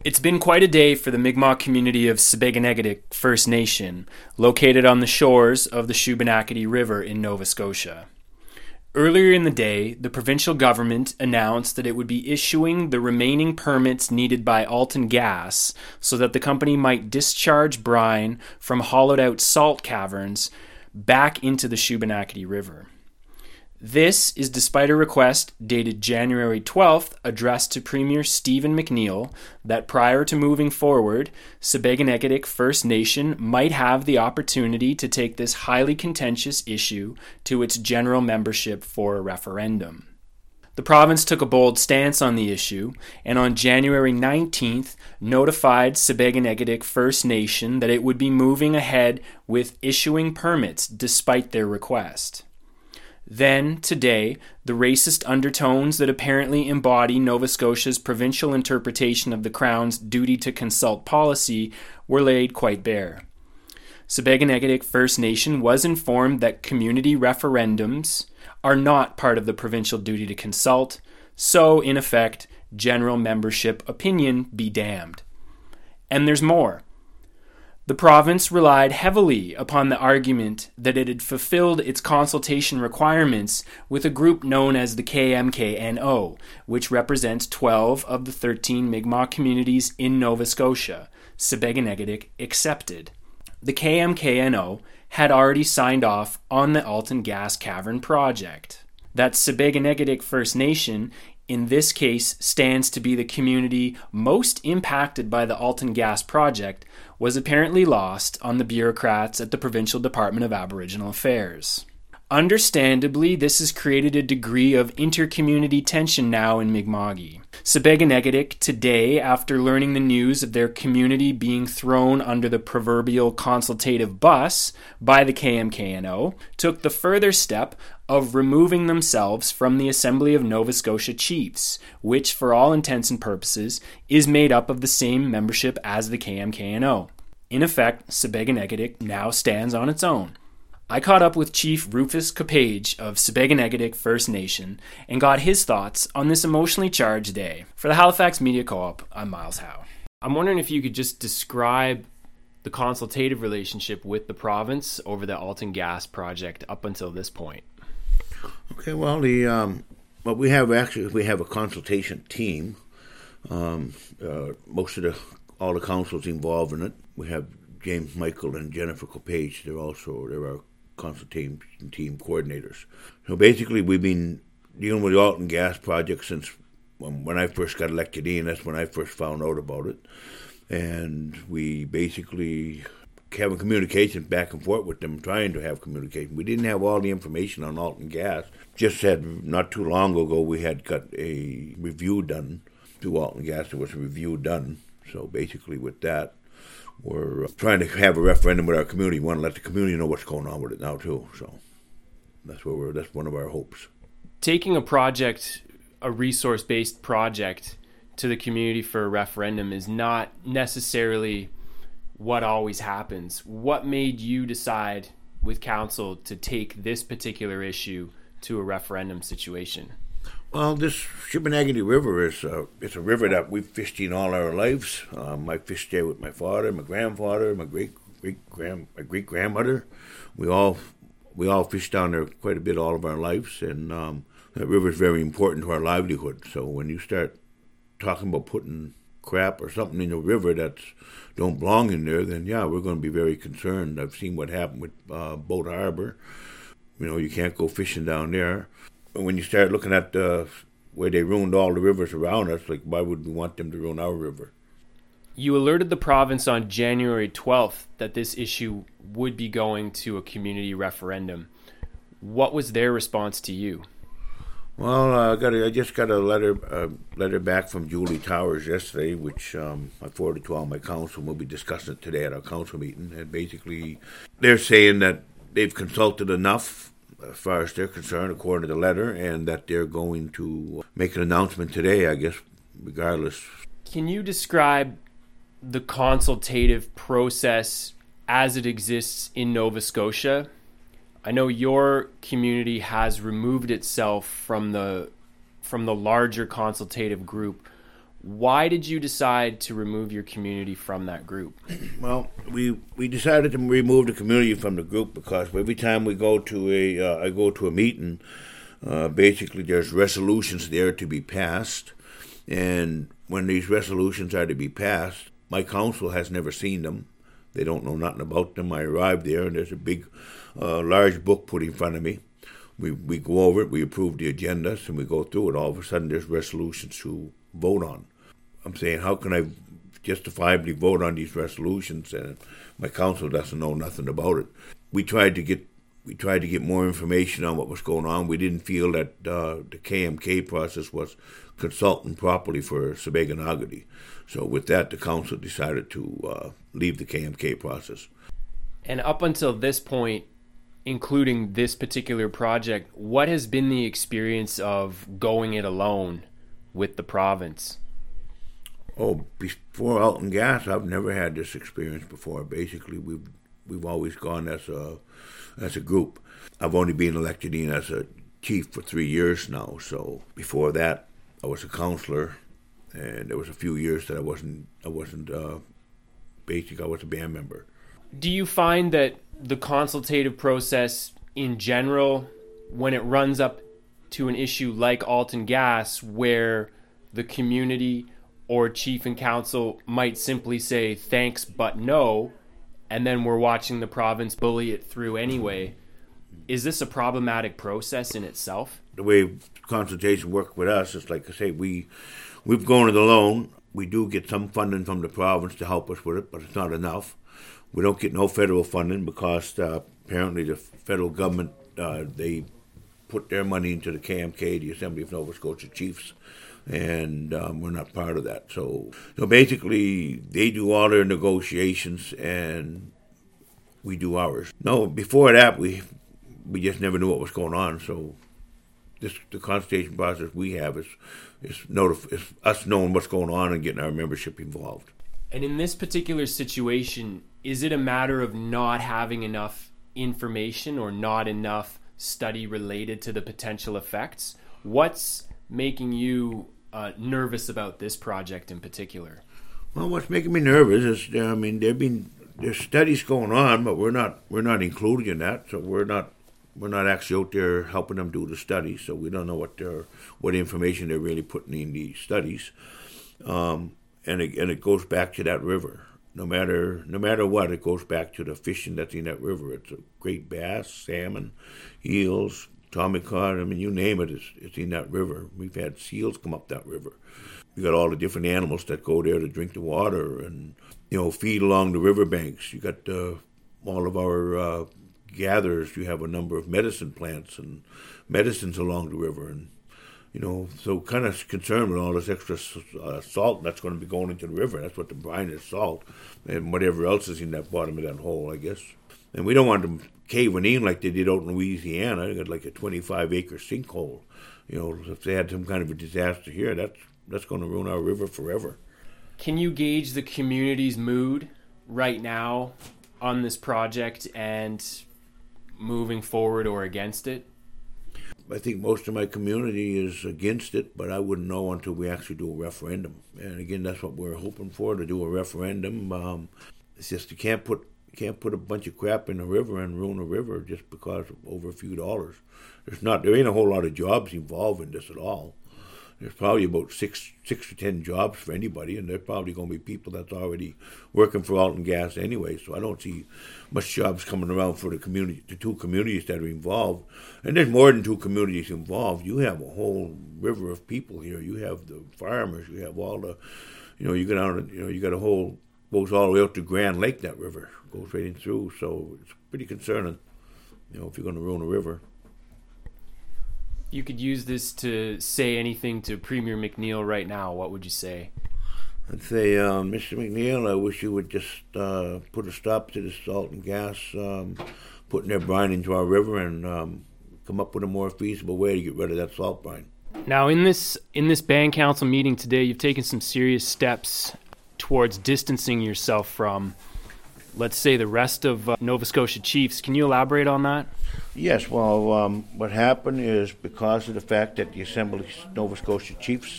It's been quite a day for the Mi'kmaq community of Sipekne'katik First Nation, located on the shores of the Shubenacadie River in Nova Scotia. Earlier in the day, the provincial government announced that it would be issuing the remaining permits needed by Alton Gas so that the company might discharge brine from hollowed-out salt caverns back into the Shubenacadie River. This is despite a request dated January 12th addressed to Premier Stephen McNeil that prior to moving forward, Sipekne'katik First Nation might have the opportunity to take this highly contentious issue to its general membership for a referendum. The province took a bold stance on the issue and on January 19th notified Sipekne'katik First Nation that it would be moving ahead with issuing permits despite their request. Then, today, the racist undertones that apparently embody Nova Scotia's provincial interpretation of the Crown's duty to consult policy were laid quite bare. Sipekne'katik First Nation was informed that community referendums are not part of the provincial duty to consult, so, in effect, general membership opinion be damned. And there's more. The province relied heavily upon the argument that it had fulfilled its consultation requirements with a group known as the KMKNO, which represents 12 of the 13 Mi'kmaq communities in Nova Scotia, Sipekne'katik accepted. The KMKNO had already signed off on the Alton Gas Cavern project. That Sipekne'katik First Nation in this case stands to be the community most impacted by the Alton Gas project was apparently lost on the bureaucrats at the Provincial Department of Aboriginal Affairs. Understandably, this has created a degree of inter-community tension now in Mi'kma'ki. Sipekne'katik today, after learning the news of their community being thrown under the proverbial consultative bus by the KMKNO, took the further step of removing themselves from the Assembly of Nova Scotia Chiefs, which, for all intents and purposes, is made up of the same membership as the KMKNO. In effect, Sipekne'katik now stands on its own. I caught up with Chief Rufus Capage of Sipekne'katik First Nation and got his thoughts on this emotionally charged day. For the Halifax Media Co-op, I'm Miles Howe. I'm wondering if you could just describe the consultative relationship with the province over the Alton Gas project up until this point. Okay, well, we have a consultation team. Most of all the councils involved in it. We have James Michael and Jennifer Capage. They're our consultation team coordinators. So basically, we've been dealing with the Alton Gas project since when I first got elected in. That's when I first found out about it, and we basically having communication back and forth with them, trying to have communication. We didn't have all the information on Alton Gas. Just said not too long ago we had got a review done to Alton Gas. There was a review done. So basically with that, we're trying to have a referendum with our community. We want to let the community know what's going on with it now too. So that's one of our hopes. Taking a resource-based project to the community for a referendum is not necessarily what always happens. What made you decide with council to take this particular issue to a referendum situation? Well, this Shubenacadie River is it's a river that we've fished in all our lives. I fished there with my father, my grandfather, my great grandmother. We all fished down there quite a bit all of our lives, and that river is very important to our livelihood. So when you start talking about putting crap or something in the river that don't belong in there, then yeah, we're going to be very concerned. I've seen what happened with Boat Harbor. You can't go fishing down there. And when you start looking at where they ruined all the rivers around us, like why would we want them to ruin our river? You alerted the province on January 12th that this issue would be going to a community referendum. What was their response to you? Well, I just got a letter back from Julie Towers yesterday, which I forwarded to all my council. We'll be discussing it today at our council meeting. And basically, they're saying that they've consulted enough as far as they're concerned, according to the letter, and that they're going to make an announcement today, I guess, regardless. Can you describe the consultative process as it exists in Nova Scotia? I know your community has removed itself from the larger consultative group. Why did you decide to remove your community from that group? Well, we decided to remove the community from the group because every time we go to I go to a meeting, basically there's resolutions there to be passed, and when these resolutions are to be passed, my council has never seen them. They don't know nothing about them. I arrived there, and there's a big, large book put in front of me. We go over it, we approve the agendas, and we go through it. All of a sudden, there's resolutions to vote on. I'm saying, how can I justifiably vote on these resolutions, and my council doesn't know nothing about it? We tried to get more information on what was going on. We didn't feel that the KMK process was consulting properly for Sibega-Nagadi. So with that, the council decided to leave the KMK process. And up until this point, including this particular project, what has been the experience of going it alone with the province? Oh, before Alton Gas, I've never had this experience before. Basically, we've always gone as a group. I've only been elected in as a chief for 3 years now. So before that, I was a councillor, and there was a few years that I wasn't. Basically, I was a band member. Do you find that the consultative process in general, when it runs up to an issue like Alton Gas, where the community or chief and council might simply say thanks but no, and then we're watching the province bully it through anyway, is this a problematic process in itself? The way consultation works with us is, like I say, we've gone it alone. We do get some funding from the province to help us with it, but it's not enough. We don't get no federal funding because apparently the federal government, they put their money into the KMK, the Assembly of Nova Scotia Chiefs, and we're not part of that. So basically, they do all their negotiations, and we do ours. No, before that, we just never knew what was going on. So the consultation process we have is us knowing what's going on and getting our membership involved. And in this particular situation, is it a matter of not having enough information or not enough study related to the potential effects? What's making you nervous about this project in particular? Well, what's making me nervous is, there's studies going on, but we're not included in that, so we're not actually out there helping them do the studies, so we don't know what information they're really putting in these studies. And it goes back to that river. No matter what, it goes back to the fishing that's in that river. It's a great bass, salmon, eels, tommy cod. I mean, you name it, it's in that river. We've had seals come up that river. You got all the different animals that go there to drink the water and feed along the riverbanks. You got all of our gatherers. You have a number of medicine plants and medicines along the river, and so kind of concerned with all this extra salt that's going to be going into the river. That's what the brine is, salt, and whatever else is in that bottom of that hole, I guess. And we don't want them caving in like they did out in Louisiana. They got like a 25-acre sinkhole. If they had some kind of a disaster here, that's going to ruin our river forever. Can you gauge the community's mood right now on this project and moving forward or against it? I think most of my community is against it, but I wouldn't know until we actually do a referendum. And again, that's what we're hoping for, to do a referendum. It's just you can't put a bunch of crap in the river and ruin a river just because of over a few dollars. There ain't a whole lot of jobs involved in this at all. There's probably about six to 10 jobs for anybody, and there's probably going to be people that's already working for Alton Gas anyway. So I don't see much jobs coming around for the two communities that are involved. And there's more than two communities involved. You have a whole river of people here. You have the farmers. You have all the, you go down. You got a whole, goes all the way out to Grand Lake. That river goes right in through. So it's pretty concerning. If you're going to ruin a river. You could use this to say anything to Premier McNeil right now. What would you say? I'd say, Mr. McNeil, I wish you would just put a stop to this Alton Gas putting their brine into our river and come up with a more feasible way to get rid of that salt brine. Now, in this band council meeting today, you've taken some serious steps towards distancing yourself from, let's say, the rest of Nova Scotia Chiefs. Can you elaborate on that? Yes, well, what happened is because of the fact that the Assembly of Nova Scotia Chiefs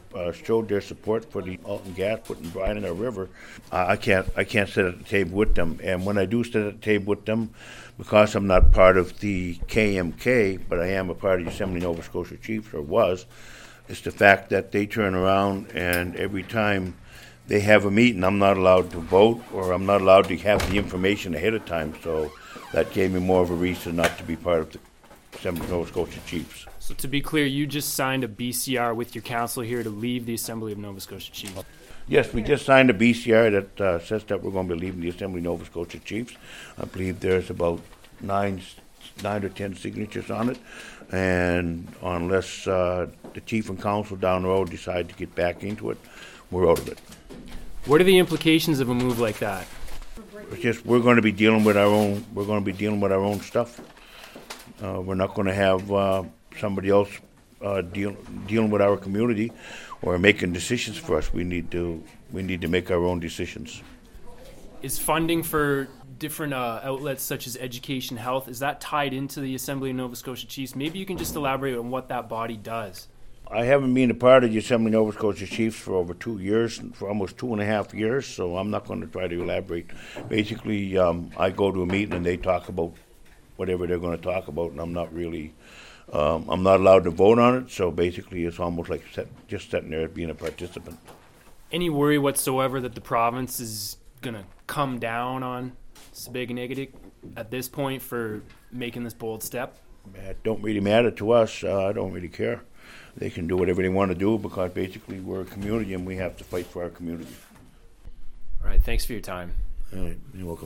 showed their support for the Alton Gas putting brine in our river. I can't sit at the table with them. And when I do sit at the table with them, because I'm not part of the KMK, but I am a part of the Assembly of Nova Scotia Chiefs, or was, it's the fact that they turn around and every time they have a meeting, I'm not allowed to vote, or I'm not allowed to have the information ahead of time. So that gave me more of a reason not to be part of the Assembly of Nova Scotia Chiefs. So to be clear, you just signed a BCR with your council here to leave the Assembly of Nova Scotia Chiefs. Yes, we just signed a BCR that says that we're going to be leaving the Assembly of Nova Scotia Chiefs. I believe there's about 9 or 10 signatures on it, and unless the chief and council down the road decide to get back into it, we're out of it. What are the implications of a move like that? It's just we're going to be dealing with our own. We're going to be dealing with our own stuff. We're not going to have somebody else dealing with our community or making decisions for us. We need to make our own decisions. Is funding for different outlets such as education, health, is that tied into the Assembly of Nova Scotia Chiefs? Maybe you can just elaborate on what that body does. I haven't been a part of the Assembly of Nova Scotia Chiefs for over 2 years, for almost 2.5 years, so I'm not going to try to elaborate. Basically, I go to a meeting and they talk about whatever they're going to talk about, and I'm not allowed to vote on it, so basically it's almost like just sitting there being a participant. Any worry whatsoever that the province is going to come down on Sipekne'katik at this point for making this bold step? It don't really matter to us. I don't really care. They can do whatever they want to do because basically we're a community and we have to fight for our community. All right, thanks for your time. All right, you're welcome.